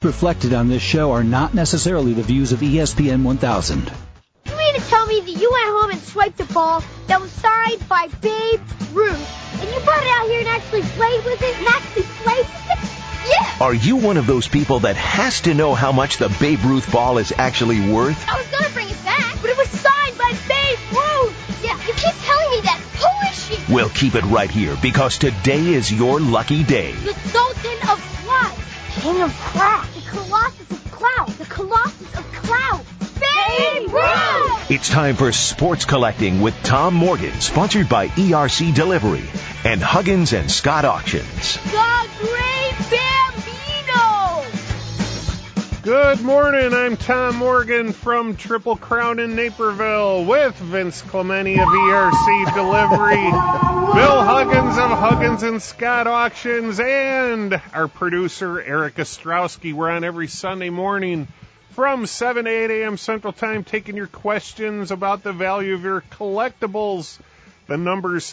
Reflected on this show are not necessarily the views of ESPN 1000. You mean to tell me that you went home and swiped a ball that was signed by Babe Ruth, and you brought it out here and actually played with it? Yeah! Are you one of those people that has to know how much the Babe Ruth ball is actually worth? I was going to bring it back, but it was signed by Babe Ruth! Yeah, you keep telling me that. Who is she? We'll keep it right here, because today is your lucky day. The Sultan of Cloud. King of Cloud. The Colossus of Cloud. The Colossus of Cloud. Babe Ruth! It's time for Sports Collecting with Tom Morgan, sponsored by ERC Delivery and Huggins and Scott Auctions. The Great Bambino! Good morning, I'm Tom Morgan from Triple Crown in Naperville with Vince Clementi of ERC Delivery, Bill Huggins of Huggins and Scott Auctions, and our producer Eric Ostrowski. We're on every Sunday morning from 7 to 8 a.m. Central Time, taking your questions about the value of your collectibles. The number's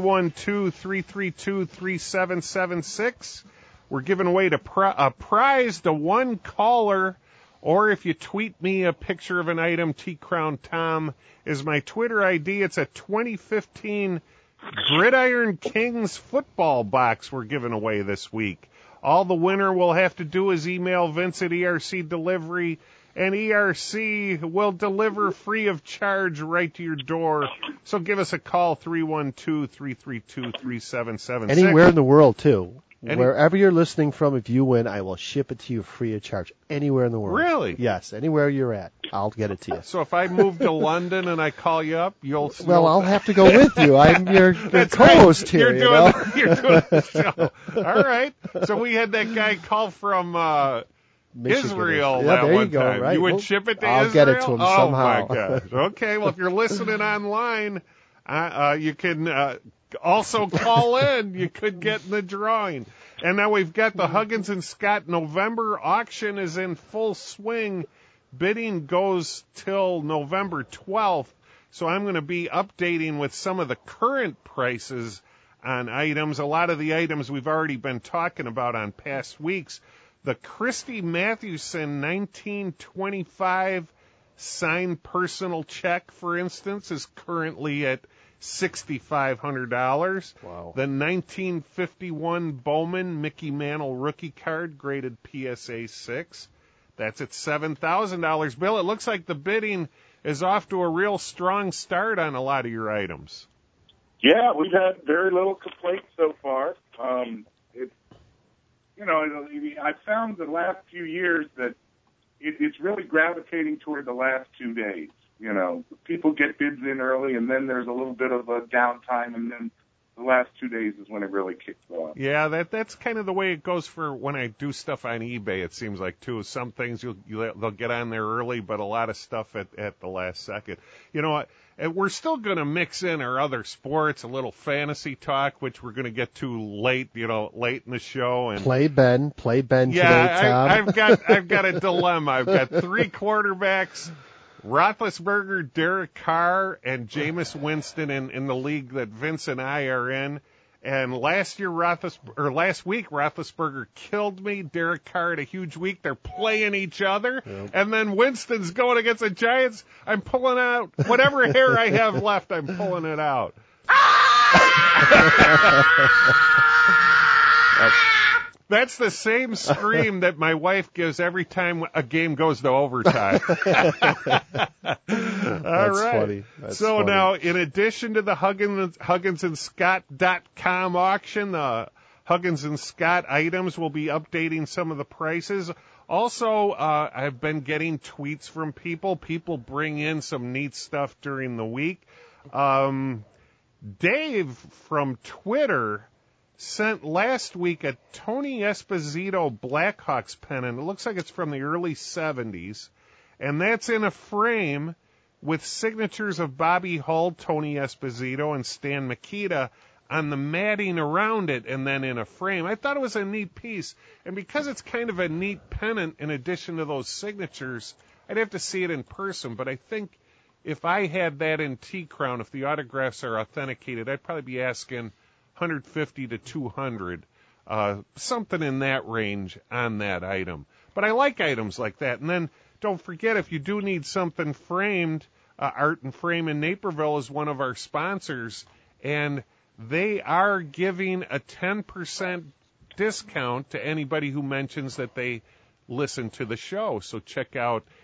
312-332-3776. We're giving away a prize to one caller, or if you tweet me a picture of an item, T-Crown Tom is my Twitter ID. It's a 2015 Gridiron Kings football box we're giving away this week. All the winner will have to do is email Vince at ERC Delivery, and ERC will deliver free of charge right to your door. So give us a call, 312-332-3776. Anywhere in the world, too. Wherever you're listening from, if you win, I will ship it to you free of charge. Anywhere in the world. Really? Yes, anywhere you're at, I'll get it to you. So if I move to London and I call you up, you'll... Well, I'll have to go with you. I'm your co-host here, you're doing the show. All right. So we had that guy call from Michigan. Israel yeah, that there one you go, time. Right. You would ship it to I'll Israel? Get it to him somehow. Oh, my gosh. Okay, well, if you're listening online, you can also call in. You could get in the drawing. And now we've got the Huggins and Scott November auction is in full swing. Bidding goes till November 12th. So I'm going to be updating with some of the current prices on items. A lot of the items we've already been talking about on past weeks. The Christy Mathewson 1925 signed personal check, for instance, is currently at $6,500. Wow. The 1951 Bowman Mickey Mantle rookie card graded PSA 6. That's at $7,000. Bill, it looks like the bidding is off to a real strong start on a lot of your items. Yeah, we've had very little complaints so far. I've found the last few years that it's really gravitating toward the last 2 days. You know, people get bids in early, and then there's a little bit of a downtime, and then the last 2 days is when it really kicks off. Yeah, that's kind of the way it goes for when I do stuff on eBay, it seems like, too. Some things they'll get on there early, but a lot of stuff at the last second. You know what? We're still going to mix in our other sports, a little fantasy talk, which we're going to get to late in the show. And Play Ben today, Tom. I've got a dilemma. I've got three quarterbacks, Roethlisberger, Derek Carr, and Jameis Winston in the league that Vince and I are in. And last week, Roethlisberger killed me. Derek Carr had a huge week. They're playing each other. Yep. And then Winston's going against the Giants. I'm pulling out whatever hair I have left. I'm pulling it out. That's the same scream that my wife gives every time a game goes to overtime. That's funny. That's so funny. Now, in addition to the HugginsandScott.com auction, the Huggins and Scott items will be updating some of the prices. Also, I've been getting tweets from people. People bring in some neat stuff during the week. Dave from Twitter sent last week a Tony Esposito Blackhawks pennant. It looks like it's from the early 70s, and that's in a frame with signatures of Bobby Hull, Tony Esposito, and Stan Mikita on the matting around it, and then in a frame. I thought it was a neat piece, and because it's kind of a neat pennant in addition to those signatures, I'd have to see it in person, but I think if I had that in T-Crown, if the autographs are authenticated, I'd probably be asking $150 to $200, something in that range on that item. But I like items like that. And then don't forget, if you do need something framed, Art and Frame in Naperville is one of our sponsors, and they are giving a 10% discount to anybody who mentions that they listen to the show. So check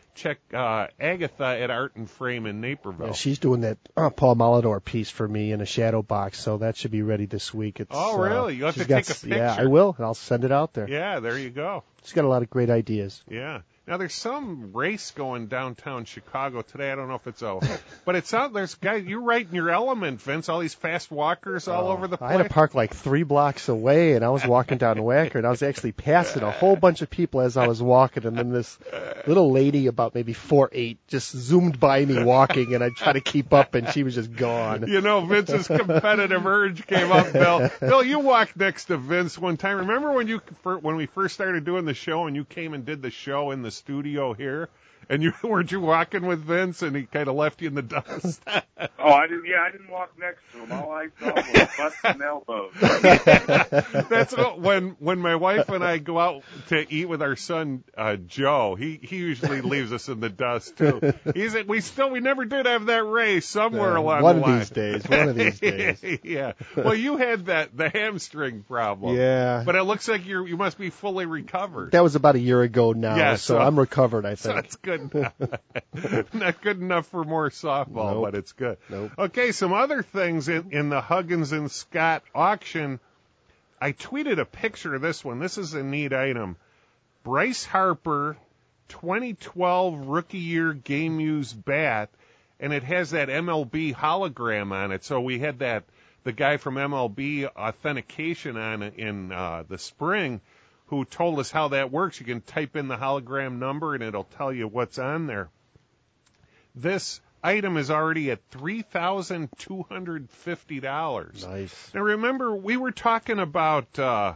Agatha at Art and Frame in Naperville. Yeah, she's doing that Paul Molidor piece for me in a shadow box, so that should be ready this week. Really? You have to take a picture. Yeah, I will, and I'll send it out there. Yeah, there you go. She's got a lot of great ideas. Yeah. Now, there's some race going downtown Chicago today. I don't know if it's but it's out. There's guys, you're right in your element, Vince. All these fast walkers all over the place. I had to park like 3 blocks away, and I was walking down Wacker, and I was actually passing a whole bunch of people as I was walking, and then this little lady about maybe 4'8" just zoomed by me walking, and I tried to keep up, and she was just gone. You know, Vince's competitive urge came up, Bill. Bill, you walked next to Vince one time. Remember when we first started doing the show, and you came and did the show in the studio here, and weren't you walking with Vince, and he kind of left you in the dust? I didn't walk next to him. All I saw was butts and elbows. That's when my wife and I go out to eat with our son Joe. He usually leaves us in the dust too. We never did have that race somewhere along the line. One of these days. Yeah. Well, you had the hamstring problem. Yeah. But it looks like you must be fully recovered. That was about a year ago now, yeah, so I'm recovered, I think. So that's good enough. Not good enough for more softball, but it's good. Nope. Okay, some other things in the Huggins and Scott auction. I tweeted a picture of this one. This is a neat item. Bryce Harper, 2012 Rookie Year Game Used bat, and it has that MLB hologram on it. So we had the guy from MLB Authentication on in the spring, who told us how that works. You can type in the hologram number, and it'll tell you what's on there. This item is already at $3,250. Nice. Now, remember, we were talking about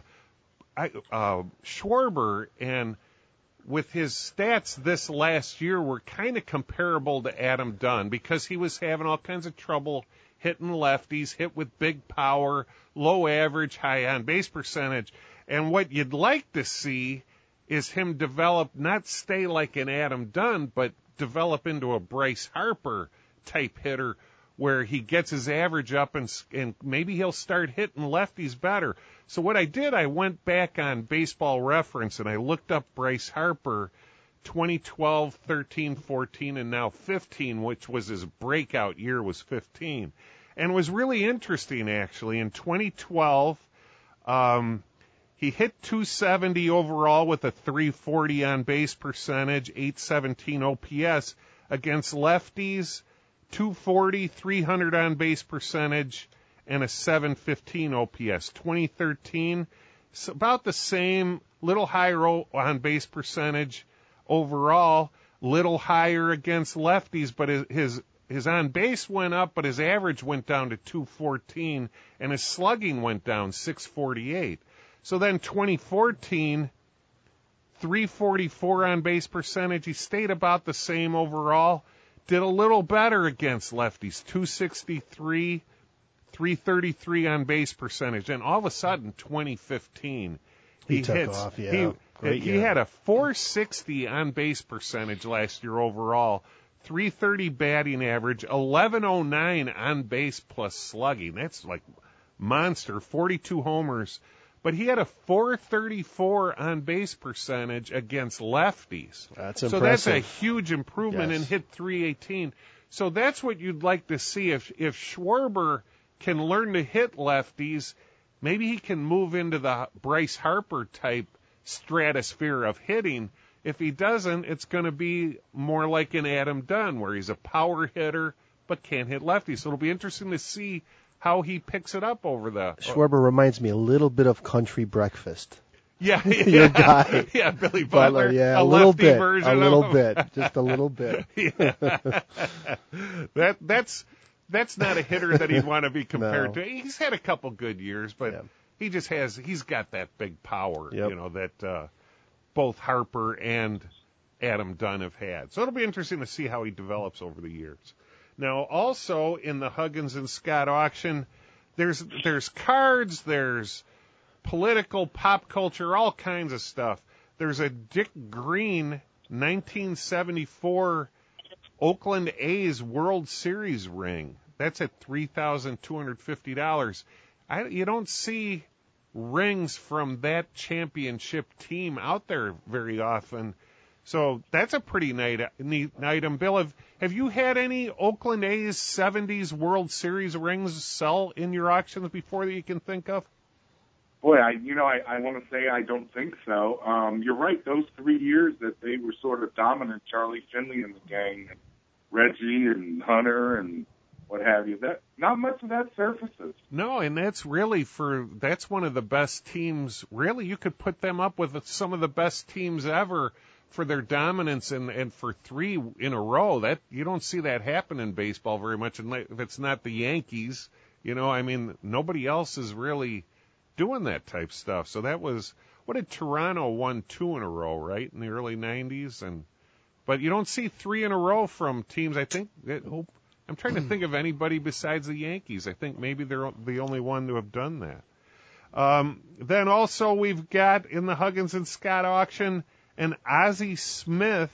Schwarber, and with his stats this last year were kind of comparable to Adam Dunn because he was having all kinds of trouble hitting lefties, hit with big power, low average, high on-base percentage. And what you'd like to see is him develop, not stay like an Adam Dunn, but develop into a Bryce Harper type hitter where he gets his average up and maybe he'll start hitting lefties better. So what I did, I went back on Baseball Reference and I looked up Bryce Harper 2012, 13, 14, and now 15, which was his breakout year, was 15. And it was really interesting, actually. In 2012, he hit 270 overall with a 340 on-base percentage, 817 OPS against lefties, 240, 300 on-base percentage, and a 715 OPS. 2013, about the same, little higher on-base percentage overall, little higher against lefties, but his on-base went up, but his average went down to 214, and his slugging went down 648. So then 2014, 344 on-base percentage. He stayed about the same overall. Did a little better against lefties, 263, 333 on-base percentage. And all of a sudden, 2015, he took off, yeah. He had a 460 on-base percentage last year overall, 330 batting average, 1109 on-base plus slugging. That's like monster, 42 homers. But he had a 434 on-base percentage against lefties. That's impressive. So that's a huge improvement, yes. And hit 318. So that's what you'd like to see. If Schwarber can learn to hit lefties, maybe he can move into the Bryce Harper type stratosphere of hitting. If he doesn't, it's going to be more like an Adam Dunn, where he's a power hitter but can't hit lefties. So it'll be interesting to see how he picks it up over the... Schwarber reminds me a little bit of Country Breakfast. Yeah. Your guy. Yeah, Billy Butler. Yeah, a little lefty bit. version A little of him. bit. Just a little bit. Yeah. That's not a hitter that he'd want to be compared to. He's had a couple good years, but he's got that big power, that both Harper and Adam Dunn have had. So it'll be interesting to see how he develops over the years. Now, also in the Huggins and Scott auction, there's cards, there's political, pop culture, all kinds of stuff. there's a Dick Green 1974 Oakland A's World Series ring. That's at $3,250. You don't see rings from that championship team out there very often. So that's a pretty neat item. Bill, have you had any Oakland A's 70s World Series rings sell in your auctions before that you can think of? Boy, I want to say I don't think so. You're right. Those 3 years that they were sort of dominant, Charlie Finley and the gang, and Reggie and Hunter and what have you, that not much of that surfaces. No, and that's one of the best teams. Really, you could put them up with some of the best teams ever for their dominance and for 3 in a row. That you don't see that happen in baseball very much, and if it's not the Yankees, nobody else is really doing that type stuff. So that was, what did Toronto won 2 in a row, right, in the early 90s? But you don't see 3 in a row from teams. I think I'm trying to think of anybody besides the Yankees. I think maybe they're the only one to have done that. Then also we've got in the Huggins and Scott auction an Ozzie Smith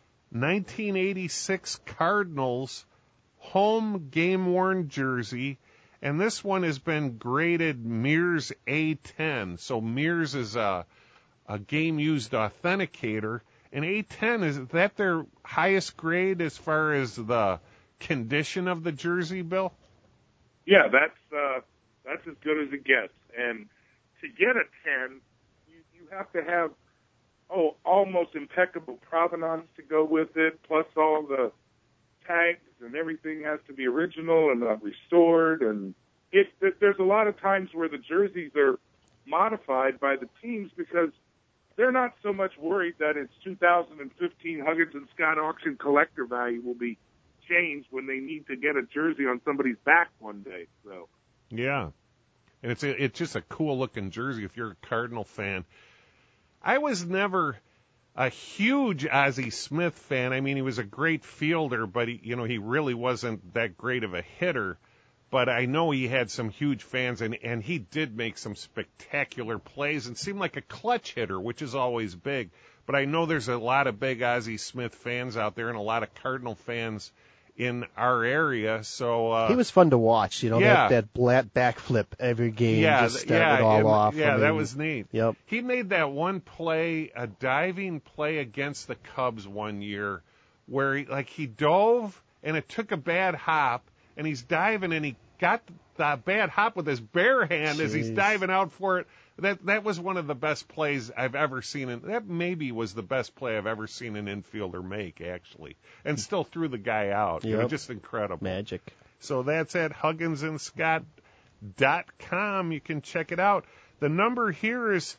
1986 Cardinals home game-worn jersey. And this one has been graded Mears A10. So Mears is a game-used authenticator. And A10, is that their highest grade as far as the condition of the jersey, Bill? Yeah, that's as good as it gets. And to get a 10, you have to have almost impeccable provenance to go with it, plus all the tags and everything has to be original and not restored. And there's a lot of times where the jerseys are modified by the teams because they're not so much worried that its 2015 Huggins and Scott auction collector value will be changed when they need to get a jersey on somebody's back one day. So yeah, and it's just a cool looking jersey if you're a Cardinal fan. I was never a huge Ozzie Smith fan. I mean, he was a great fielder, but he really wasn't that great of a hitter. But I know he had some huge fans, and he did make some spectacular plays and seemed like a clutch hitter, which is always big. But I know there's a lot of big Ozzie Smith fans out there and a lot of Cardinal fans in our area. So he was fun to watch, yeah. that backflip every game, just start it all off. Yeah, that was neat. Yep. He made that one play, a diving play against the Cubs one year, where he dove and it took a bad hop, and he's diving and he got the bad hop with his bare hand as he's diving out for it. That was one of the best plays I've ever seen. And that maybe was the best play I've ever seen an infielder make, actually. And still threw the guy out. Yep. Just incredible. Magic. So that's at HugginsandScott.com. You can check it out. The number here is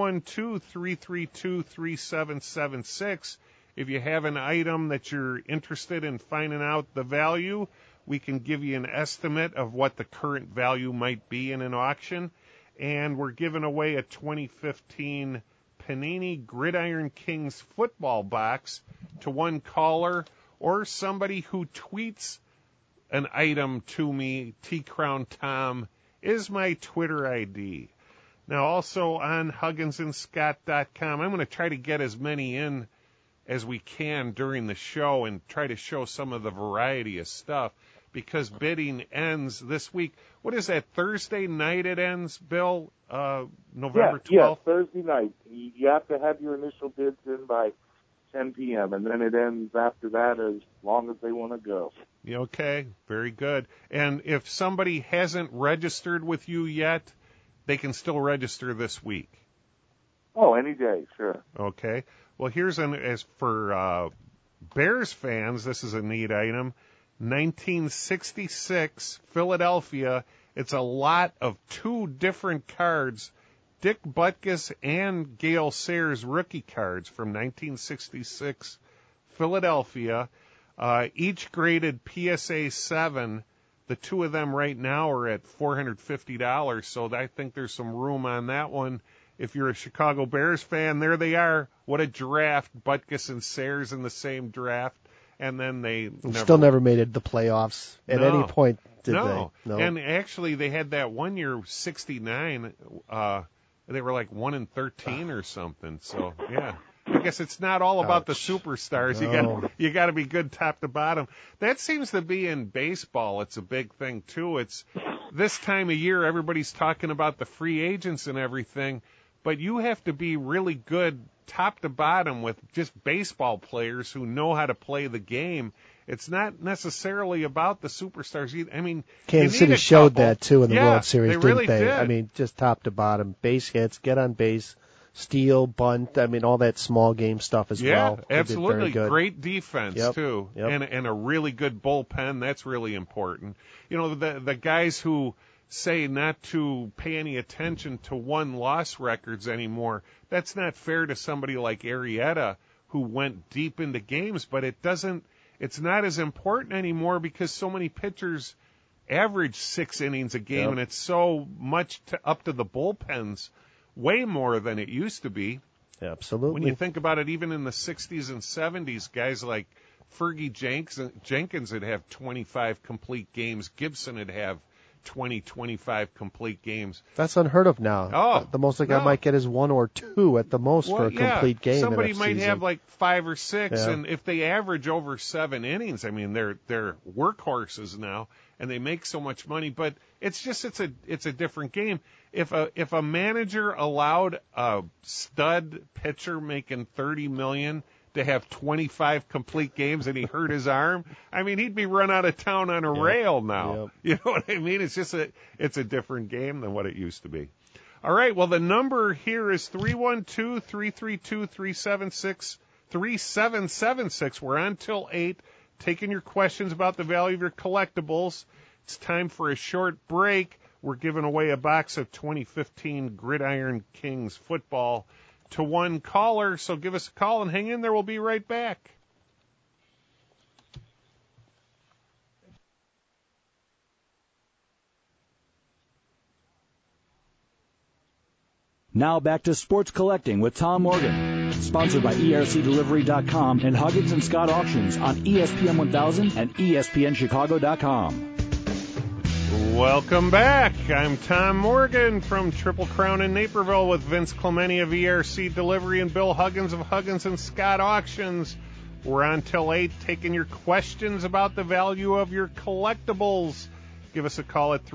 312-332-3776. If you have an item that you're interested in finding out the value, we can give you an estimate of what the current value might be in an auction. And we're giving away a 2015 Panini Gridiron Kings football box to one caller or somebody who tweets an item to me. T-Crown Tom is my Twitter ID. Now, also on HugginsandScott.com, I'm going to try to get as many in as we can during the show and try to show some of the variety of stuff, because bidding ends this week. What is that, Thursday night it ends, Bill? November 12th? Yeah, Thursday night. You have to have your initial bids in by 10 p.m., and then it ends after that as long as they want to go. Okay, very good. And if somebody hasn't registered with you yet, they can still register this week. Oh, any day, sure. Okay. Well, as for Bears fans, this is a neat item. 1966, Philadelphia. It's a lot of 2 different cards, Dick Butkus and Gale Sayers rookie cards from 1966, Philadelphia, each graded PSA 7. The 2 of them right now are at $450, so I think there's some room on that one. If you're a Chicago Bears fan, there they are. What a draft, Butkus and Sayers in the same draft. And then they still never made it the playoffs at any point, did they? No. And actually, they had that one year, 69. they were like 1-13 or something. So yeah. I guess it's not all about the superstars. No. You got to be good top to bottom. That seems to be in baseball. It's a big thing too. It's this time of year everybody's talking about the free agents and everything, but you have to be really good top to bottom with just baseball players who know how to play the game. It's not necessarily about the superstars. I mean, Kansas City showed couple. that too in the World Series, they didn't really they? did. I mean, just top to bottom, base hits, get on base, steal, bunt. I mean, all that small game stuff as well. Yeah, absolutely. Very good. Great defense too, Yep. and a really good bullpen. That's really important. You know, the guys who say not to pay any attention to won-loss records anymore. That's not fair to somebody like Arrieta, who went deep into games, but it's not as important anymore because so many pitchers average 6 innings a game, and it's so much up to the bullpens, way more than it used to be. Absolutely. When you think about it, even in the 60s and 70s, guys like Fergie Jenkins would have 25 complete games. Gibson would have 20, 25 complete games. That's unheard of now. Oh, the most a guy might get is 1 or 2 at the most for a complete game. Somebody in a might season. have like 5 or 6, Yeah. and if they average over 7 innings, I mean they're workhorses now, and they make so much money. But it's a different game. If a manager allowed a stud pitcher making $30 million to have 25 complete games and he hurt his arm, I mean, he'd be run out of town on a rail now. Yep. You know what I mean? It's just it's a different game than what it used to be. All right, well, the number here is 312-332-3776. We're on till 8, taking your questions about the value of your collectibles. It's time for a short break. We're giving away a box of 2015 Gridiron Kings football to one caller, so give us a call and hang in there. We'll be right back. Now back to Sports Collecting with Tom Morgan. Sponsored by ERCDelivery.com and Huggins & Scott Auctions on ESPN 1000 and ESPNChicago.com. Welcome back. I'm Tom Morgan from Triple Crown in Naperville with Vince Clementi of ERC Delivery and Bill Huggins of Huggins & Scott Auctions. We're on till 8 taking your questions about the value of your collectibles. Give us a call at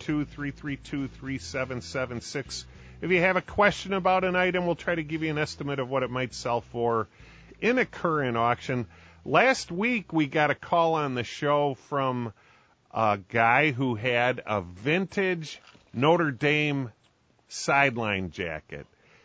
312-332-3776. If you have a question about an item, we'll try to give you an estimate of what it might sell for in a current auction. Last week, we got a call on the show from a guy who had a vintage Notre Dame sideline jacket.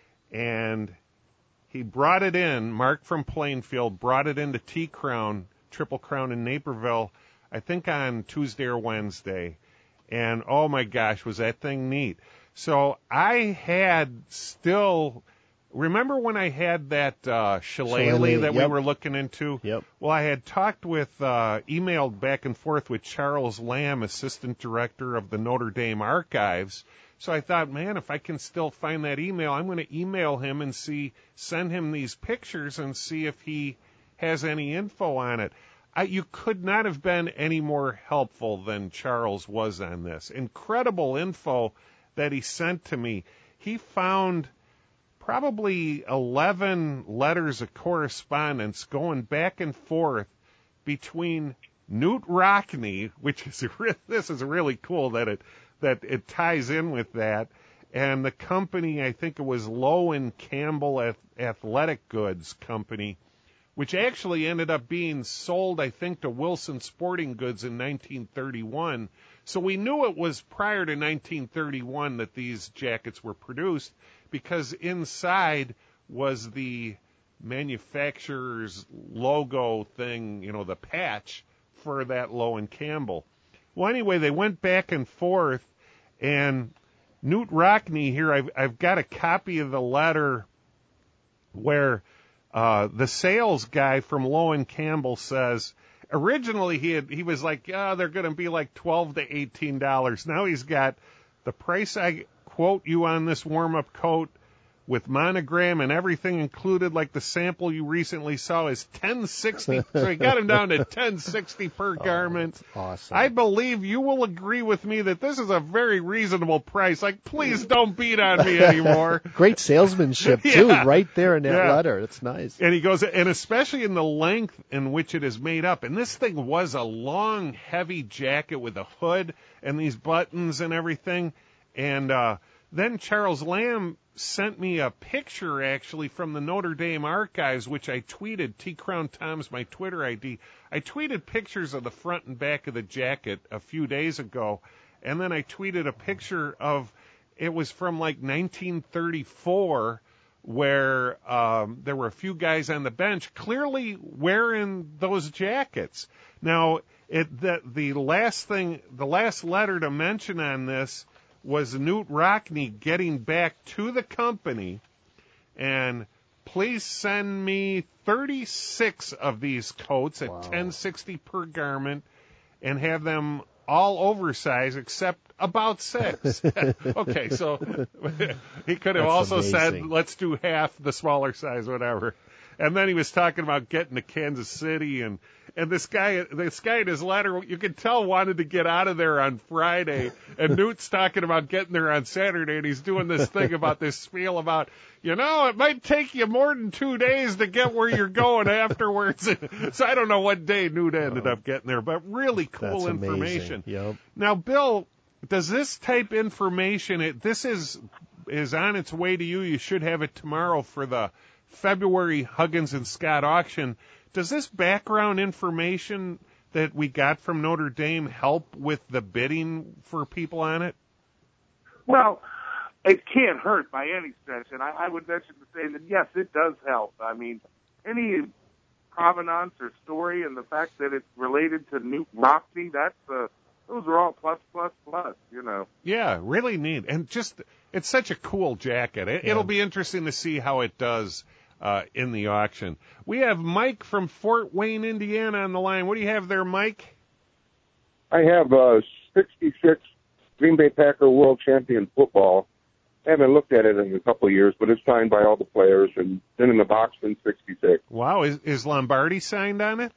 And he brought it in, Mark from Plainfield, brought it into T-Crown, Triple Crown in Naperville, I think on Tuesday or Wednesday. And, oh, my gosh, was that thing neat. So I had still... Remember when I had that shillelagh that we were looking into? Yep. Well, I had talked with, emailed back and forth with Charles Lamb, Assistant Director of the Notre Dame Archives. So I thought, man, if I can still find that email, I'm going to email him and send him these pictures and see if he has any info on it. You could not have been any more helpful than Charles was on this. Incredible info that he sent to me. He found probably 11 letters of correspondence going back and forth between Newt Rockne, which is this is really cool that it ties in with that, and the company, I think it was Lowe and Campbell Athletic Goods Company, which actually ended up being sold, I think, to Wilson Sporting Goods in 1931. So we knew it was prior to 1931 that these jackets were produced, because inside was the manufacturer's logo thing, you know, the patch for that Lowe and Campbell. Well, anyway, they went back and forth, and Newt Rockne here, I've got a copy of the letter where the sales guy from Lowe and Campbell says, originally he was like, they're going to be like $12 to $18. Now he's got the price I quote you on this warm-up coat with monogram and everything included, like the sample you recently saw, is $10.60. So he got him down to $10.60 per garment. That's awesome. I believe you will agree with me that this is a very reasonable price. Like, please don't beat on me anymore. Great salesmanship, too, right there in that letter. It's nice. And he goes, and especially in the length in which it is made up. And this thing was a long, heavy jacket with a hood and these buttons and everything. And then Charles Lamb sent me a picture, actually, from the Notre Dame archives, which I tweeted. T. Crown Tom's my Twitter ID. I tweeted pictures of the front and back of the jacket a few days ago, and then I tweeted a picture of, it was from like 1934, where there were a few guys on the bench clearly wearing those jackets. Now, the last letter to mention on this was Knute Rockne getting back to the company, and please send me 36 of these coats at $10.60 per garment, and have them all oversized except about 6. Okay, so he could have also said, let's do half the smaller size, whatever. And then he was talking about getting to Kansas City, and this guy in his letter, you could tell, wanted to get out of there on Friday, and Newt's talking about getting there on Saturday, and he's doing this thing about this spiel about, it might take you more than 2 days to get where you're going afterwards. So I don't know what day Newt ended up getting there, but really cool information. Yep. Now, Bill, does this type information, this is on its way to you. You should have it tomorrow for the February Huggins and Scott auction. Does this background information that we got from Notre Dame help with the bidding for people on it? Well, it can't hurt by any stretch, and I would venture to say that, yes, it does help. I mean, any provenance or story and the fact that it's related to Knute Rockne, those are all plus. Yeah, really neat. And just, it's such a cool jacket. It'll be interesting to see how it does in the auction. We have Mike from Fort Wayne, Indiana on the line. What do you have there, Mike? I have 66 Green Bay Packer World Champion football. I haven't looked at it in a couple of years, but it's signed by all the players and been in the box since 66. Wow, is Lombardi signed on it?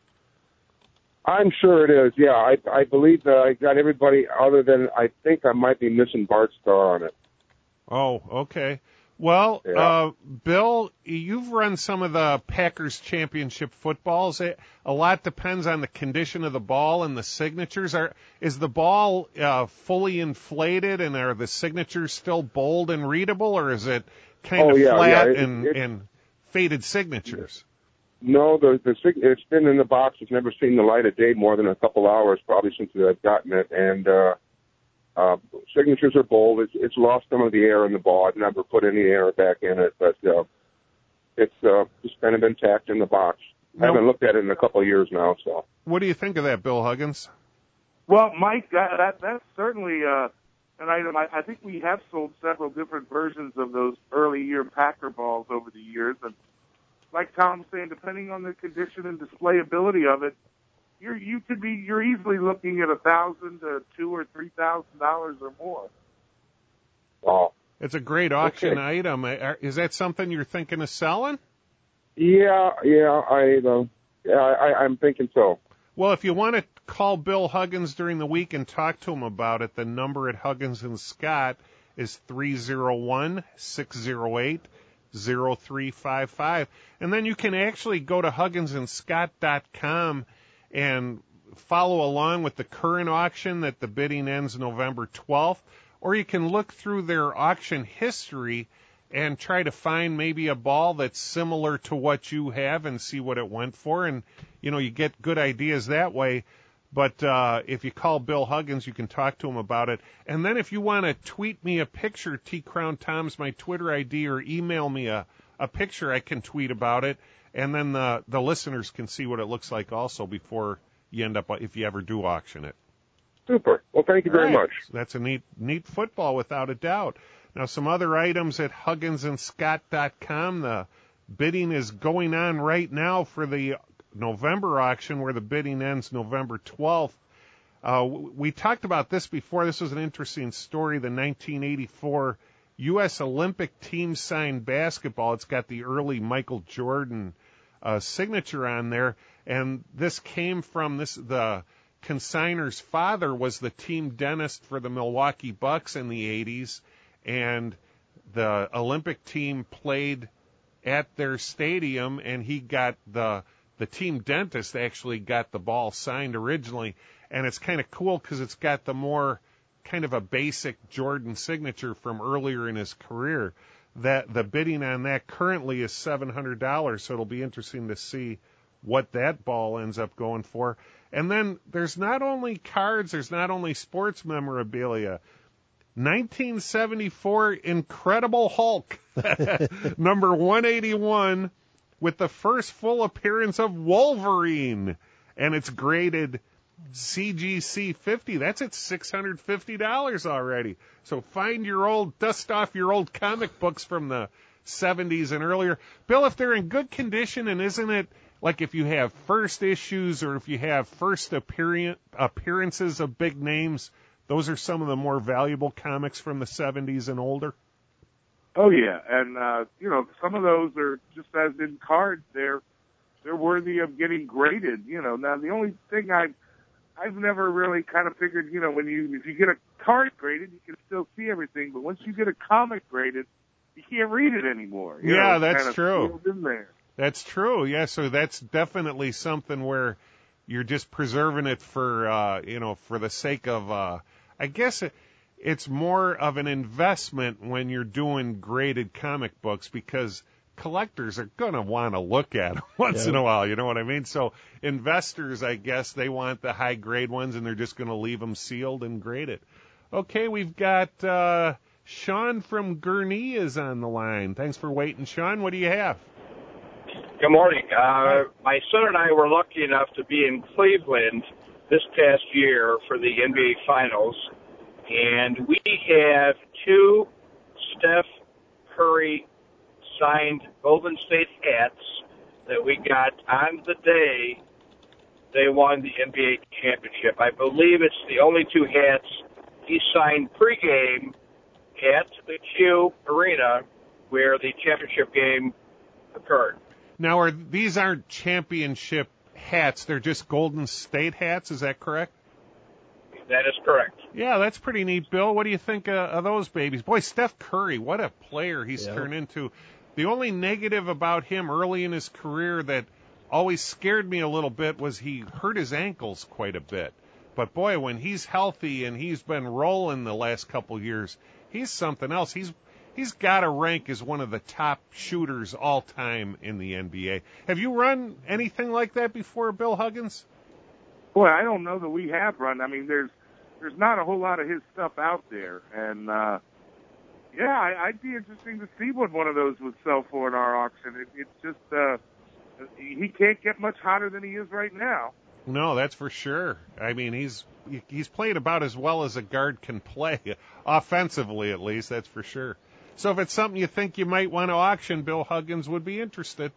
I'm sure it is, yeah. I believe that I got everybody other than, I think I might be missing Bart Starr on it. Oh, okay. Well, Bill, you've run some of the Packers championship footballs. A lot depends on the condition of the ball and the signatures. Is the ball fully inflated, and are the signatures still bold and readable, or is it kind of flat and faded signatures? No, it's been in the box. It's never seen the light of day more than a couple hours, probably since I've gotten it, and signatures are bold. It's lost some of the air in the ball. I've never put any air back in it, but it's just kind of been tacked in the box. I haven't looked at it in a couple of years now. So, what do you think of that, Bill Huggins? Well, Mike, that's certainly an item. I think we have sold several different versions of those early year Packer balls over the years, and like Tom's saying, depending on the condition and displayability of it, you're easily looking at $1,000 to $2,000 or $3,000 or more. Wow, it's a great auction item. Is that something you're thinking of selling? Yeah, I'm thinking so. Well, if you want to call Bill Huggins during the week and talk to him about it, the number at Huggins and Scott is 301-608-0355. And then you can actually go to HugginsandScott.com and follow along with the current auction that the bidding ends November 12th, or you can look through their auction history and try to find maybe a ball that's similar to what you have and see what it went for, and you get good ideas that way. But if you call Bill Huggins, you can talk to him about it. And then if you want to tweet me a picture, T. Crown Tom's my Twitter ID, or email me a picture, I can tweet about it. And then the listeners can see what it looks like also before you end up, if you ever do auction it. Super. Well, thank you very much. So that's a neat football, without a doubt. Now, some other items at HugginsandScott.com. The bidding is going on right now for the November auction, where the bidding ends November 12th. We talked about this before. This was an interesting story. The 1984 U.S. Olympic team signed basketball. It's got the early Michael Jordan signature on there, and this came from the consignor's father was the team dentist for the Milwaukee Bucks in the 80s, and the Olympic team played at their stadium, and he got the team dentist actually got the ball signed originally, and it's kind of cool because it's got the more kind of a basic Jordan signature from earlier in his career. That the bidding on that currently is $700, so it'll be interesting to see what that ball ends up going for. And then there's not only cards, there's not only sports memorabilia. 1974 Incredible Hulk, number 181, with the first full appearance of Wolverine, and it's graded CGC 50. That's at $650 already. So dust off your old comic books from the 70s and earlier. Bill, if they're in good condition, and isn't it like if you have first issues or if you have first appearances of big names, those are some of the more valuable comics from the 70s and older? Oh yeah, and some of those are just as in cards, they're worthy of getting graded. Now the only thing I've never really kind of figured, if you get a card graded, you can still see everything, but once you get a comic graded, you can't read it anymore. Yeah, that's kind of true. In there. That's true. Yeah, so that's definitely something where you're just preserving it for for the sake of I guess it's more of an investment when you're doing graded comic books, because collectors are going to want to look at them once in a while, you know what I mean? So investors, I guess, they want the high-grade ones, and they're just going to leave them sealed and graded. Okay, we've got Sean from Gurnee is on the line. Thanks for waiting, Sean. What do you have? Good morning. My son and I were lucky enough to be in Cleveland this past year for the NBA Finals, and we have two Steph Curry signed Golden State hats that we got on the day they won the NBA championship. I believe it's the only two hats he signed pregame at the Q Arena where the championship game occurred. Now, these aren't championship hats, they're just Golden State hats, is that correct? That is correct. Yeah, that's pretty neat, Bill. What do you think of those babies? Boy, Steph Curry, what a player he's turned into. The only negative about him early in his career that always scared me a little bit was he hurt his ankles quite a bit. But, boy, when he's healthy and he's been rolling the last couple years, he's something else. He's got to rank as one of the top shooters all time in the NBA. Have you run anything like that before, Bill Huggins? Boy, I don't know that we have run. I mean, there's not a whole lot of his stuff out there, and I'd be interesting to see what one of those would sell for in our auction. It's just he can't get much hotter than he is right now. No, that's for sure. I mean, he's played about as well as a guard can play, offensively at least, that's for sure. So if it's something you think you might want to auction, Bill Huggins would be interested.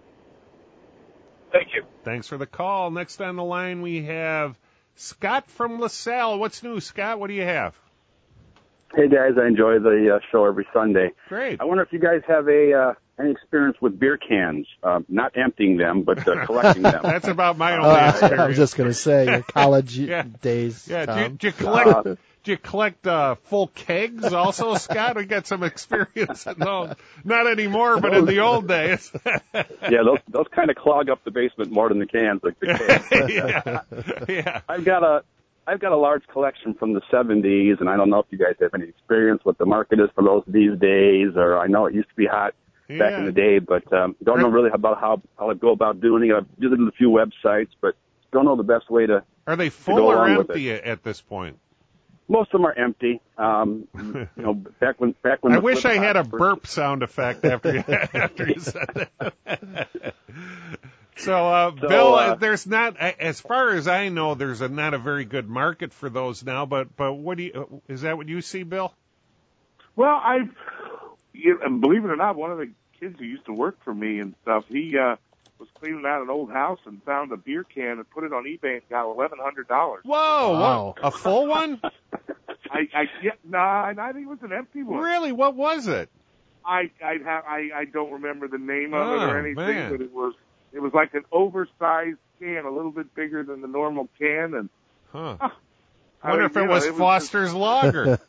Thank you. Thanks for the call. Next on the line we have Scott from LaSalle. What's new, Scott? What do you have? Hey, guys. I enjoy the show every Sunday. Great. I wonder if you guys have any experience with beer cans, not emptying them, but collecting them. That's about my only experience. I was just going to say, college days. Yeah. Tom. Do you collect full kegs also, Scott? We got some experience. No, not anymore, but in the old days. Yeah, those kind of clog up the basement more than the cans, like the kegs. Yeah. I've got a large collection from the 70s, and I don't know if you guys have any experience what the market is for those these days, or I know it used to be hot back in the day, but don't know really about how I go about doing it. I've visited a few websites, but don't know the best way to. Are they full or empty at this point? Most of them are empty. Back when. I wish I had a burp sound effect after you said that. So, Bill, there's not, as far as I know, there's not a very good market for those now. But what is that what you see, Bill? Well, believe it or not, one of the kids who used to work for me and stuff, he was cleaning out an old house and found a beer can and put it on eBay and got $1,100. Whoa! Wow. A full one? I think it was an empty one. Really? What was it? I don't remember the name of it or anything, man. but it was like an oversized can, a little bit bigger than the normal can, and I wonder if it was Foster's Lager.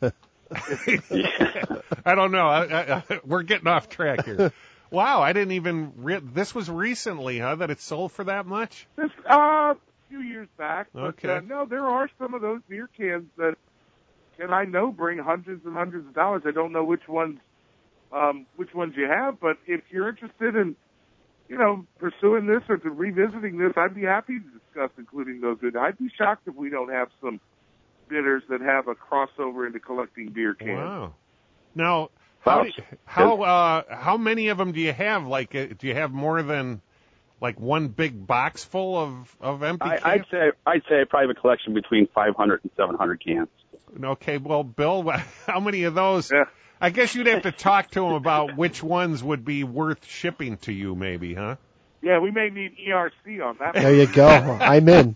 I don't know. We're getting off track here. Wow, I didn't even. This was recently, huh? That it sold for that much? This a few years back. Okay. But, no, there are some of those beer cans that, and I know bring hundreds and hundreds of dollars. I don't know which ones you have, but if you're interested in, pursuing this or to revisiting this, I'd be happy to discuss including those. I'd be shocked if we don't have some bidders that have a crossover into collecting beer cans. Wow. Now, how many of them do you have? Like, do you have more than like one big box full of empty cans? I'd say I probably have a collection between 500 and 700 cans. Okay, well, Bill, how many of those? Yeah. I guess you'd have to talk to him about which ones would be worth shipping to you, maybe, huh? Yeah, we may need ERC on that. There you go. I'm in.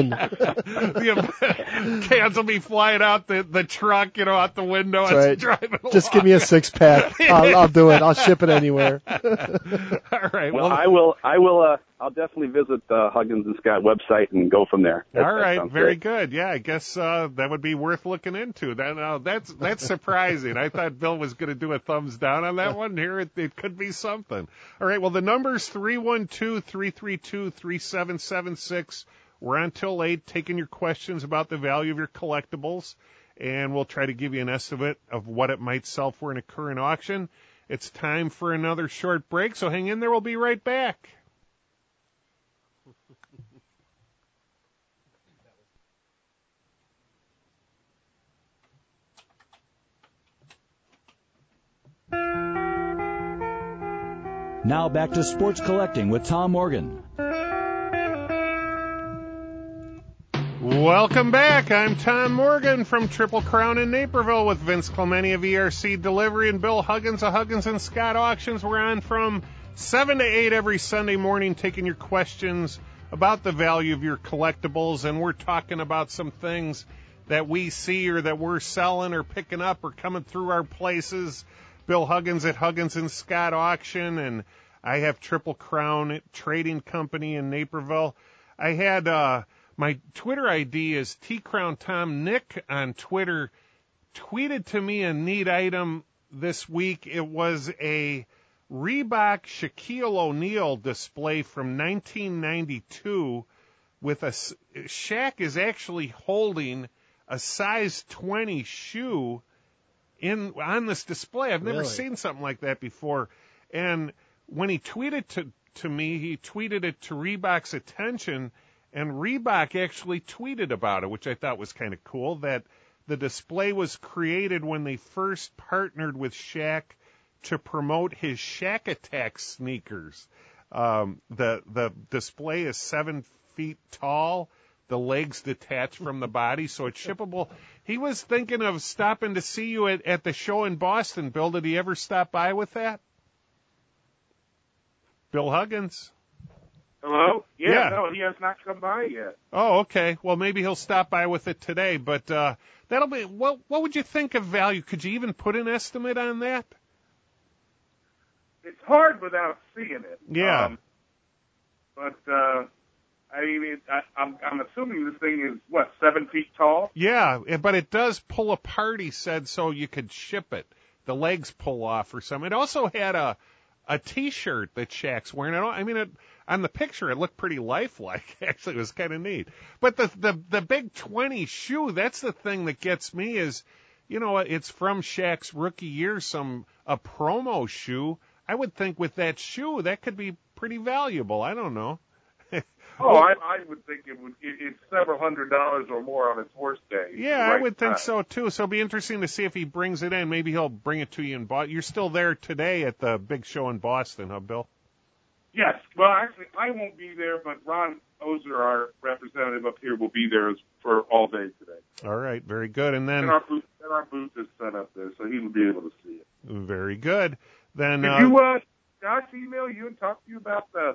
The cans will be flying out the truck, out the window as right. driving along. Just give me a 6-pack. I'll do it. I'll ship it anywhere. All right. Well, I'll definitely visit the Huggins and Scott website and go from there. All right. Very good. Yeah, I guess that would be worth looking into. That's surprising. I thought Bill was going to do a thumbs down on that one. Here it could be something. All right. Well, the number's 312-332-3776. We're on till 8, taking your questions about the value of your collectibles, and we'll try to give you an estimate of what it might sell for in a current auction. It's time for another short break, so hang in there. We'll be right back. Now back to Sports Collecting with Tom Morgan. Welcome back. I'm Tom Morgan from Triple Crown in Naperville with Vince Clementi of ERC Delivery and Bill Huggins of Huggins and Scott Auctions. We're on from 7 to 8 every Sunday morning taking your questions about the value of your collectibles, and we're talking about some things that we see or that we're selling or picking up or coming through our places. Bill Huggins at Huggins and Scott Auction, and I have Triple Crown Trading Company in Naperville. I had my Twitter ID is TCrownTom. Nick on Twitter tweeted to me a neat item this week. It was a Reebok Shaquille O'Neal display from 1992 with Shaq is actually holding a size 20 shoe on this display. I've never seen something like that before. And when he tweeted to me, he tweeted it to Reebok's attention, and Reebok actually tweeted about it, which I thought was kind of cool, that the display was created when they first partnered with Shaq to promote his Shaq Attack sneakers. The display is 7 feet tall. The legs detach from the body, so it's shippable. He was thinking of stopping to see you at the show in Boston. Bill, did he ever stop by with that? Bill Huggins. Hello? Yeah. No, he has not come by yet. Oh, okay. Well, maybe he'll stop by with it today, but that'll be, what would you think of value? Could you even put an estimate on that? It's hard without seeing it. Yeah. I'm assuming this thing is, 7 feet tall? Yeah, but it does pull apart, he said, so you could ship it. The legs pull off or something. It also had a T-shirt that Shaq's wearing. On the picture, it looked pretty lifelike. Actually, it was kind of neat. But the big 20 shoe, that's the thing that gets me is, it's from Shaq's rookie year, a promo shoe. I would think with that shoe, that could be pretty valuable. I don't know. I would think it's several $100s or more on its worst day. Yeah, I would think so, too. So it'll be interesting to see if he brings it in. Maybe he'll bring it to you in Boston. You're still there today at the big show in Boston, huh, Bill? Yes. Well, actually, I won't be there, but Ron Ozer, our representative up here, will be there for all day today. All right, very good. And then our booth is set up there, so he will be able to see it. Very good. Then did you, Josh, email you and talk to you about the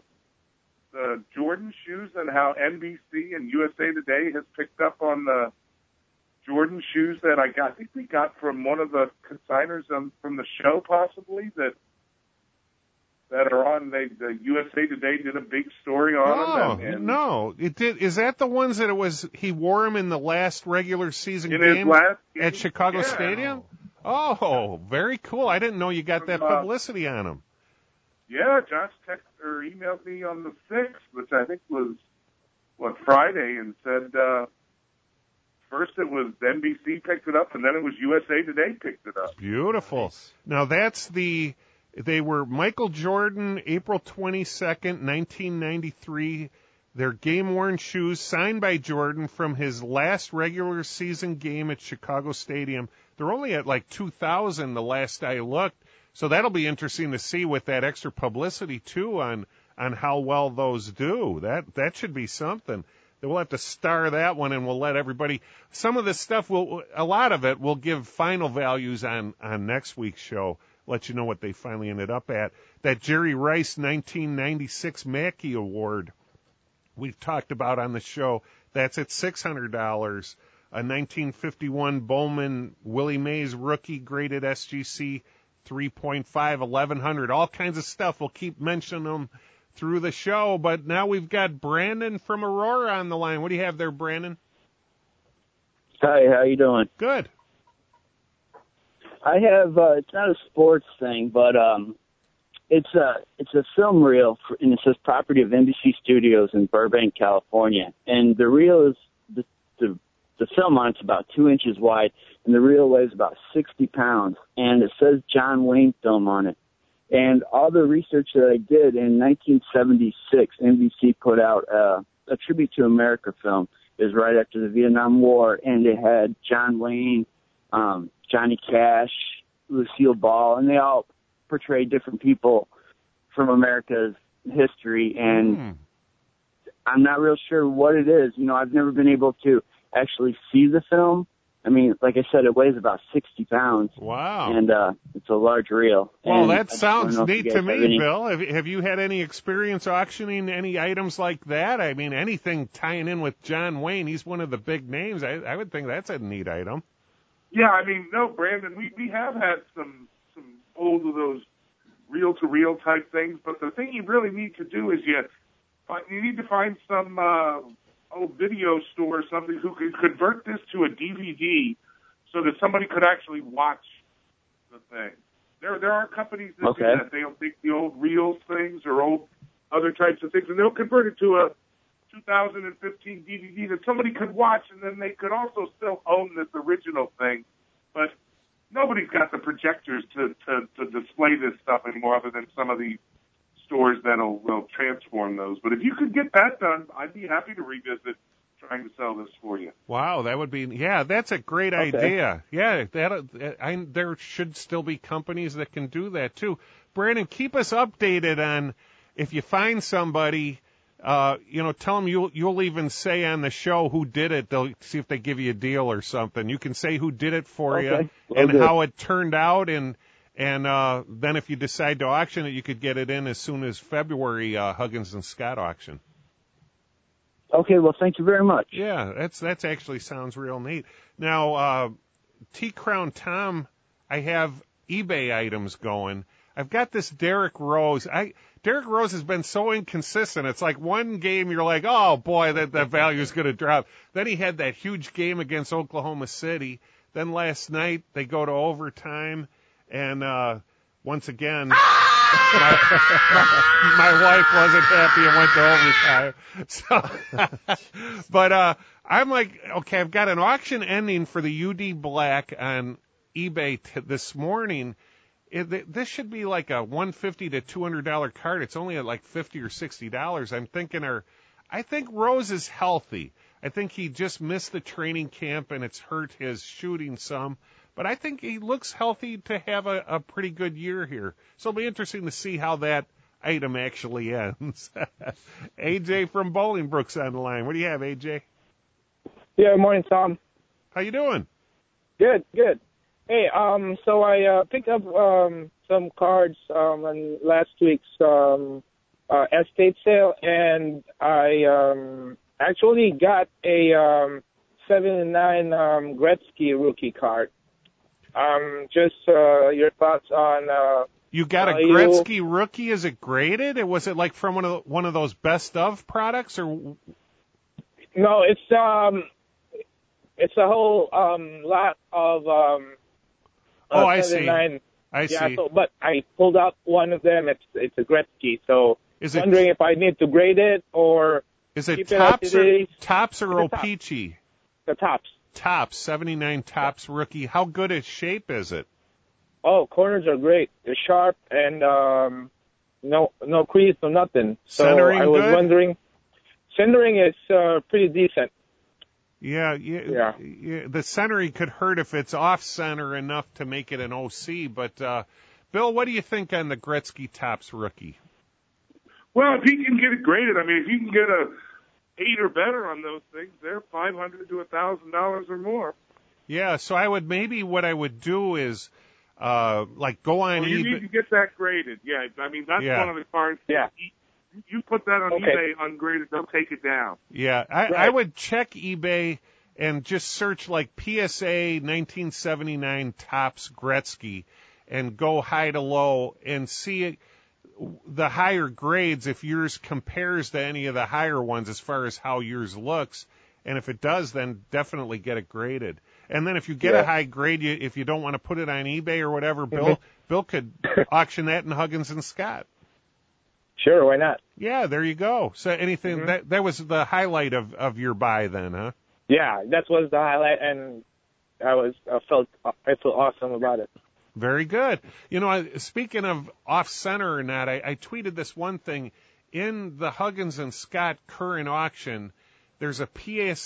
Jordan shoes and how NBC and USA Today has picked up on the Jordan shoes that I think we got from one of the consigners from the show, possibly, that are on the USA Today did a big story on them. And No, it did. Is that the ones that he wore them in the last regular season game at Chicago Stadium? Oh, very cool. I didn't know you got that publicity on them. Yeah, Josh texted or emailed me on the 6th, which I think was, Friday, and said first it was NBC picked it up, and then it was USA Today picked it up. Beautiful. Now, they were Michael Jordan, April 22nd, 1993. They're game-worn shoes signed by Jordan from his last regular season game at Chicago Stadium. They're only at like 2,000 the last I looked, so that'll be interesting to see with that extra publicity, too, on how well those do. That should be something. We'll have to star that one, and we'll let everybody. Some of this stuff a lot of it, we'll give final values on next week's show. Let you know what they finally ended up at. That Jerry Rice 1996 Mackey Award we've talked about on the show, that's at $600. A 1951 Bowman Willie Mays rookie graded SGC 3.5, $1,100. All kinds of stuff. We'll keep mentioning them through the show, but now we've got Brandon from Aurora on the line. What do you have there, Brandon? Hi, how you doing? Good. I have it's not a sports thing, but it's a film reel, and it says property of NBC Studios in Burbank, California. And the reel is the film on it's about 2 inches wide, and the reel weighs about 60 pounds. And it says John Wayne film on it. And all the research that I did in 1976, NBC put out a Tribute to America film. It was right after the Vietnam War, and it had John Wayne, Johnny Cash, Lucille Ball, and they all portrayed different people from America's history. And I'm not real sure what it is. You know, I've never been able to actually see the film. I mean, like I said, it weighs about 60 pounds. Wow. And it's a large reel. Well, and that sounds neat to me, Bill. Have you had any experience auctioning any items like that? I mean, anything tying in with John Wayne, he's one of the big names. I would think that's a neat item. Yeah, I mean, no, Brandon, we have had some old of those reel-to-reel type things, but the thing you really need to do is you need to find some old video store or something who can convert this to a DVD so that somebody could actually watch the thing. There are companies that do that. They'll take the old reels things or old other types of things, and they'll convert it to a 2015 DVD that somebody could watch, and then they could also still own this original thing. But nobody's got the projectors to display this stuff anymore other than some of the stores will transform those. But if you could get that done, I'd be happy to revisit trying to sell this for you. Wow, that would be, that's a great idea. Yeah, there should still be companies that can do that too. Brandon, keep us updated on if you find somebody, tell them you'll even say on the show who did it. They'll see if they give you a deal or something. You can say who did it for you and how it turned out, and then if you decide to auction it, you could get it in as soon as February Huggins and Scott auction. Okay, well, thank you very much. Yeah, that's actually sounds real neat. Now, T-Crown Tom, I have eBay items going. I've got this Derrick Rose. Derrick Rose has been so inconsistent. It's like one game you're like, oh boy, that value is going to drop. Then he had that huge game against Oklahoma City. Then last night they go to overtime, and once again, my wife wasn't happy and went to overtime. So, but I'm like, okay, I've got an auction ending for the UD Black on eBay this morning. This should be like a $150 to $200 card. It's only at like $50 or $60. I'm thinking, I think Rose is healthy. I think he just missed the training camp and it's hurt his shooting some. But I think he looks healthy to have a pretty good year here. So it'll be interesting to see how that item actually ends. AJ from Bolingbrook's on the line. What do you have, AJ? Yeah, morning, Tom. How you doing? Good. Hey, so I picked up some cards on last week's estate sale, and I actually got a '79 Gretzky rookie card. Just your thoughts on. You got a Gretzky rookie? Is it graded? Was it like from one of those best of products, or? No, it's a whole lot of. I see. I see. So, but I pulled out one of them. It's a Gretzky. So is it, wondering if I need to grade it or. Is it keep Tops it Tops or O-Pee-Chee? The Tops. Tops, 79 Tops rookie. How good a shape is it? Oh, corners are great. They're sharp and no crease, no nothing. So Centering I was good? wondering. Centering is pretty decent. Yeah. The centering could hurt if it's off center enough to make it an OC. But Bill, what do you think on the Gretzky Tops rookie? Well, if he can get it graded, I mean, if you can get a 8 or better on those things, they're $500 to $1,000 or more. Yeah, so what I would do is go on eBay. You eBay. need to get that graded. Yeah, I mean, that's one of the cards. Yeah. You put that on eBay ungraded, they'll take it down. Yeah, I would check eBay and just search like PSA 1979 Tops Gretzky and go high to low and see the higher grades if yours compares to any of the higher ones as far as how yours looks. And if it does, then definitely get it graded. And then if you get a high grade, if you don't want to put it on eBay or whatever, Bill could auction that in Huggins and Scott. Sure, why not? Yeah, there you go. So anything that was the highlight of your buy then, huh? Yeah, that was the highlight, and I felt awesome about it. Very good. You know, speaking of off center or not, I tweeted this one thing in the Huggins and Scott current auction. There's a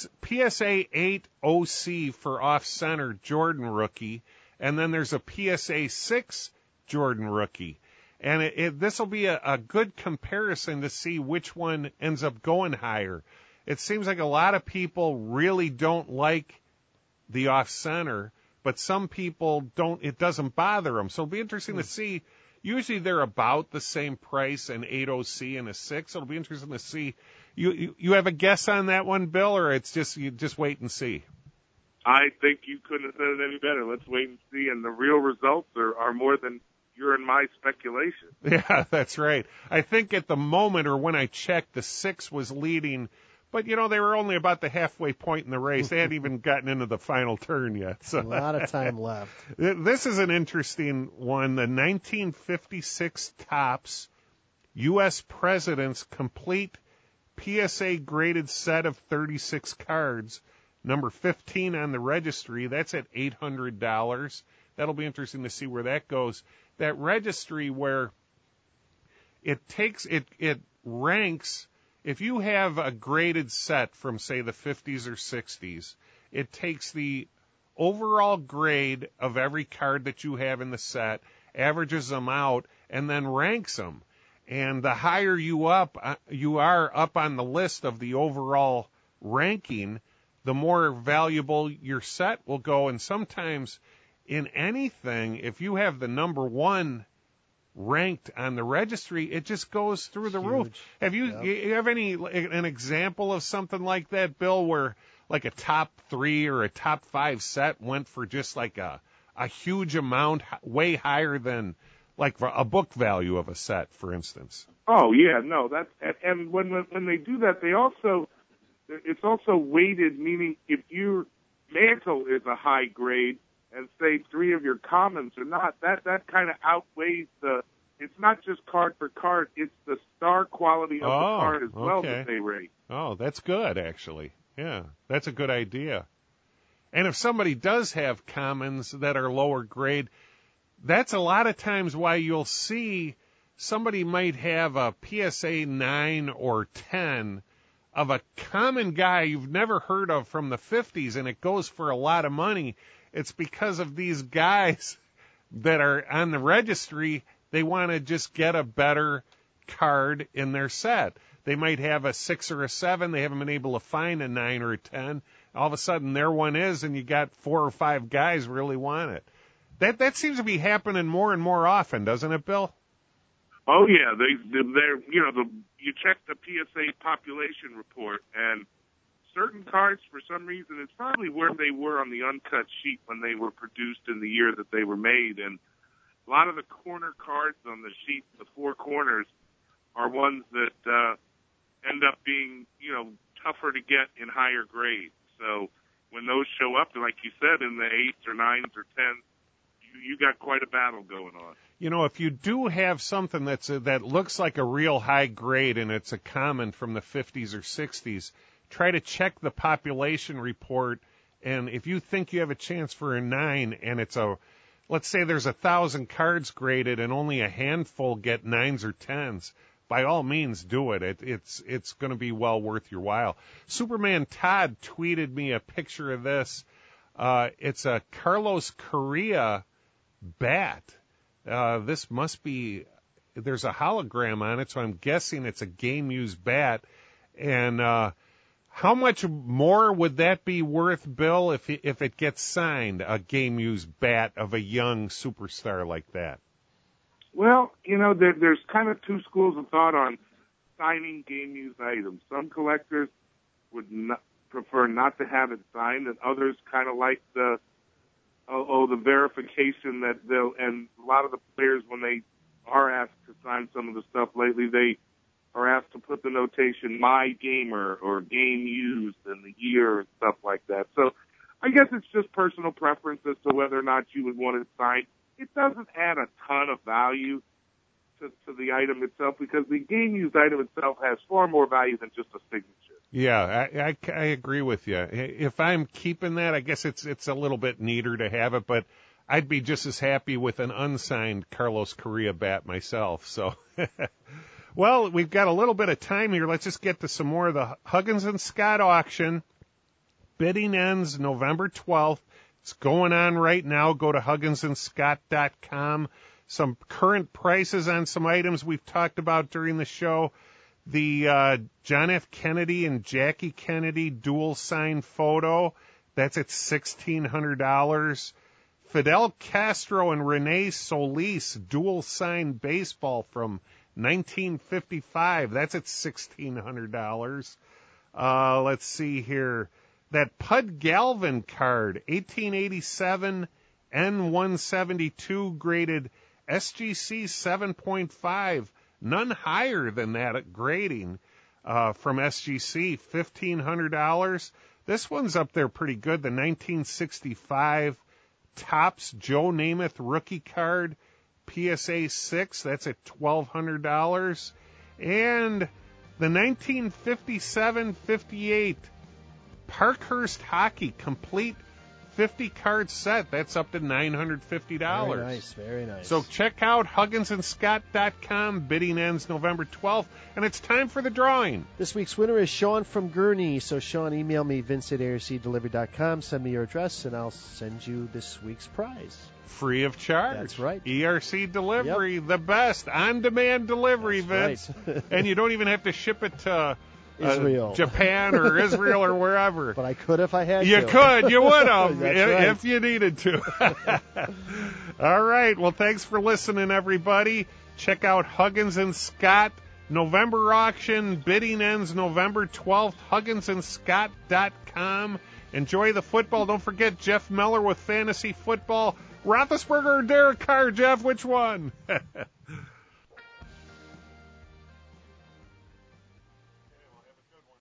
PSA 8 OC for off center Jordan rookie, and then there's a PSA 6 Jordan rookie. And this will be a good comparison to see which one ends up going higher. It seems like a lot of people really don't like the off center, but some people don't. It doesn't bother them. So it'll be interesting to see. Usually they're about the same price, an 8 OC and a 6. It'll be interesting to see. You have a guess on that one, Bill, or it's you just wait and see? I think you couldn't have said it any better. Let's wait and see. And the real results are more than your and my speculation. Yeah, that's right. I think at the moment, or when I checked, the 6 was leading, but they were only about the halfway point in the race. They hadn't even gotten into the final turn yet. So a lot of time left. This is an interesting one. The 1956 Topps U.S. President's complete PSA graded set of 36 cards, number 15 on the registry. That's at $800. That'll be interesting to see where that goes. That registry where it ranks, if you have a graded set from, say, the 50s or 60s, it takes the overall grade of every card that you have in the set, averages them out, and then ranks them. And the higher you are up on the list of the overall ranking, the more valuable your set will go. And sometimes in anything, if you have the number 1 ranked on the registry, it just goes through the roof. Have you have an example of something like that, Bill, where like a top 3 or a top 5 set went for just like a huge amount, way higher than like a book value of a set, for instance? Oh yeah, no, and when they do that, it's also weighted, meaning if your mantle is a high grade and say 3 of your commons are not, that kind of outweighs it's not just card for card, it's the star quality of the card as well that they rate. Oh, that's good, actually. Yeah, that's a good idea. And if somebody does have commons that are lower grade, that's a lot of times why you'll see somebody might have a PSA 9 or 10 of a common guy you've never heard of from the 50s, and it goes for a lot of money. It's because of these guys that are on the registry. They want to just get a better card in their set. They might have a 6 or a 7. They haven't been able to find a 9 or a 10. All of a sudden, their one is, and you got 4 or 5 guys really want it. That seems to be happening more and more often, doesn't it, Bill? Oh yeah, they're you check the PSA population report, and certain cards, for some reason, it's probably where they were on the uncut sheet when they were produced in the year that they were made. And a lot of the corner cards on the sheet, the four corners, are ones that end up being, tougher to get in higher grades. So when those show up, like you said, in the 8s or 9s or 10s, you got quite a battle going on. If you do have something that looks like a real high grade and it's a common from the 50s or 60s, try to check the population report. And if you think you have a chance for a 9 and let's say there's 1,000 cards graded and only a handful get 9s or 10s, by all means do it. It's going to be well worth your while. Superman Todd tweeted me a picture of this. It's a Carlos Correa bat. This must be, there's a hologram on it, so I'm guessing it's a game-used bat. And how much more would that be worth, Bill, if it gets signed, a game-used bat of a young superstar like that? Well, there's kind of two schools of thought on signing game-used items. Some collectors would prefer not to have it signed, and others kind of like the verification that and a lot of the players, when they are asked to sign some of the stuff lately, they are asked to put the notation "My Gamer" or "Game Used" and the year and stuff like that. So I guess it's just personal preference as to whether or not you would want it signed. It doesn't add a ton of value to the item itself, because the game-used item itself has far more value than just a signature. Yeah, I agree with you. If I'm keeping that, I guess it's a little bit neater to have it, but I'd be just as happy with an unsigned Carlos Correa bat myself. So, well, we've got a little bit of time here. Let's just get to some more of the Huggins and Scott auction. Bidding ends November 12th. It's going on right now. Go to hugginsandscott.com. Some current prices on some items we've talked about during the show. The John F. Kennedy and Jackie Kennedy dual sign photo, that's at $1,600. Fidel Castro and Rene Solis dual sign baseball from 1955, that's at $1,600. Let's see here. That Pud Galvin card, 1887 N172 graded SGC 7.5, none higher than that at grading from SGC, $1,500. This one's up there pretty good. The 1965 Topps Joe Namath rookie card, PSA 6, that's at $1,200. And the 1957-58 Parkhurst Hockey complete 50-card set, that's up to $950. Very nice, very nice. So check out hugginsandscott.com. Bidding ends November 12th, and it's time for the drawing. This week's winner is Sean from Gurnee. So, Sean, email me, vince@arcdelivery.com. Send me your address, and I'll send you this week's prize. Free of charge. That's right. ERC Delivery, the best on-demand delivery, That's Vince. right. And you don't even have to ship it to Israel, Japan, or Israel, or wherever. But I could if I had to. You could. You would have if you needed to. All right. Well, thanks for listening, everybody. Check out Huggins and Scott November auction. Bidding ends November 12th. hugginsandscott.com. Enjoy the football. Don't forget Jeff Meller with fantasy football. Roethlisberger or Derek Carr, Jeff? Which one?